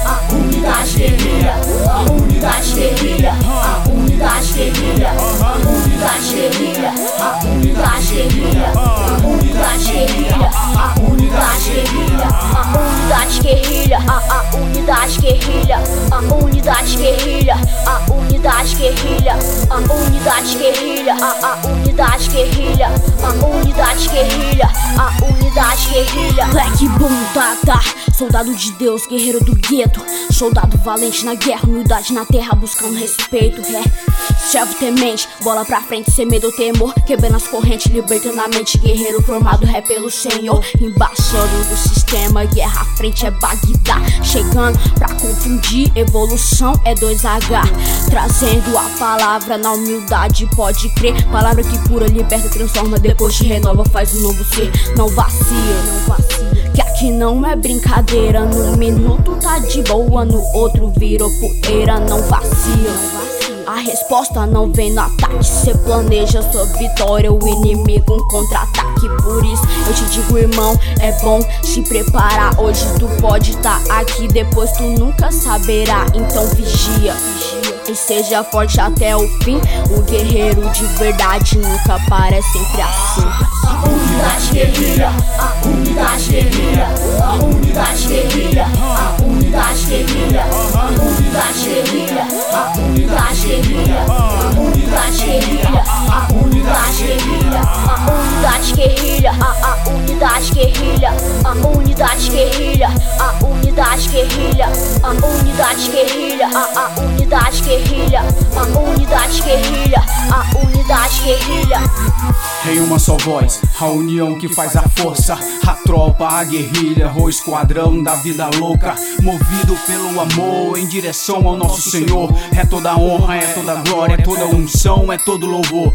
a unidade guerrilha, a unidade guerrilha, a unidade guerrilha, a unidade guerrilha, a unidade guerrilha, a unidade guerrilha, a unidade guerrilha, a unidade guerrilha, a unidade guerrilha, a unidade guerrilha, a unidade guerrilha, a unidade guerrilha, a unidade guerrilha, a unidade guerrilha, a unidade guerrilha. Black Boom Tata, soldado de Deus, guerreiro do gueto, soldado valente na guerra, humildade na terra, buscando respeito. Servo temente, bola pra frente, sem medo ou temor, quebrando as correntes, libertando a mente. Guerreiro formado é pelo Senhor, embaçando do sistema, guerra à frente é Bagdá. Chegando pra confundir, evolução é 2H, trazendo a palavra na humildade, pode crer. Palavra que cura, liberta, transforma, depois te renova, faz um novo ser. Não vacila, não vacila, que aqui não é brincadeira. Num minuto tá de boa, no outro virou poeira. Não vacila, não vacila. A resposta não vem no ataque, cê planeja sua vitória, o inimigo um contra-ataque. Por isso eu te digo, irmão, é bom se preparar. Hoje tu pode tá aqui, depois tu nunca saberá. Então vigia e seja forte até o fim. O guerreiro de verdade nunca para, é sempre assim. A unidade guerrilha, a unidade guerrilha, a unidade guerrilha, a unidade guerrilha, a unidade guerrilha, a unidade guerrilha, a unidade guerrilha, a unidade guerrilha, a unidade guerrilha, a unidade guerrilha, a unidade guerrilha, a unidade guerrilha, a unidade guerrilha, a unidade guerrilha, a unidade guerrilha, a unidade guerrilha. Em uma só voz, a união que faz a força, a tropa, a guerrilha, o esquadrão da vida louca, movido pelo amor em direção ao nosso Senhor. É toda honra, é toda glória, é toda unção, é todo louvor.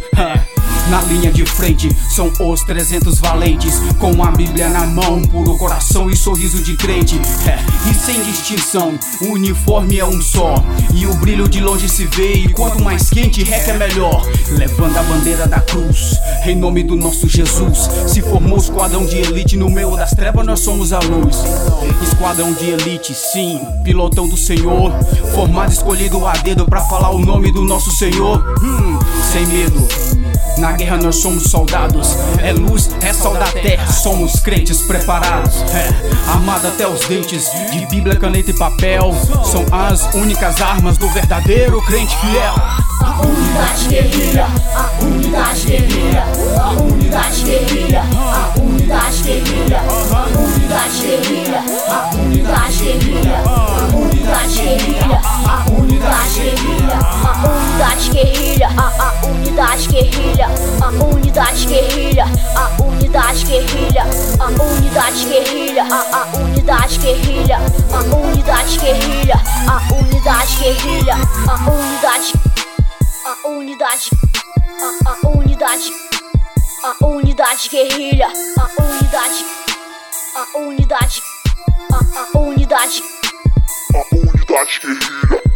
Na linha de frente são os 300 valentes, com a Bíblia na mão, puro coração e sorriso de crente. E sem distinção, o uniforme é um só, e o brilho de longe se vê, e quanto mais quente é melhor. Levando a bandeira da cruz, em nome do nosso Jesus, se formou o esquadrão de elite, no meio das trevas nós somos a luz. Esquadrão de elite, sim, pilotão do Senhor, formado, escolhido a dedo pra falar o nome do nosso Senhor. Sem medo, na guerra nós somos soldados, é luz, é sal da terra, somos crentes preparados. Armado até os dentes, de Bíblia, caneta e papel, são as únicas armas do verdadeiro crente fiel. A unidade guerrilha, a unidade guerrilha, a unidade guerrilha, a unidade guerrilha, a unidade guerrilha, a unidade guerrilha, a unidade guerrilha, a unidade guerrilha, a unidade guerrilha, a unidade guerrilha, a unidade guerrilha, a unidade guerrilha, a unidade guerrilha, a unidade guerrilha, a unidade guerrilha, a unidade guerrilha, a unidade, a unidade, a unidade, a unidade guerrilha, a unidade, a unidade, a unidade, a unidade guerrilha.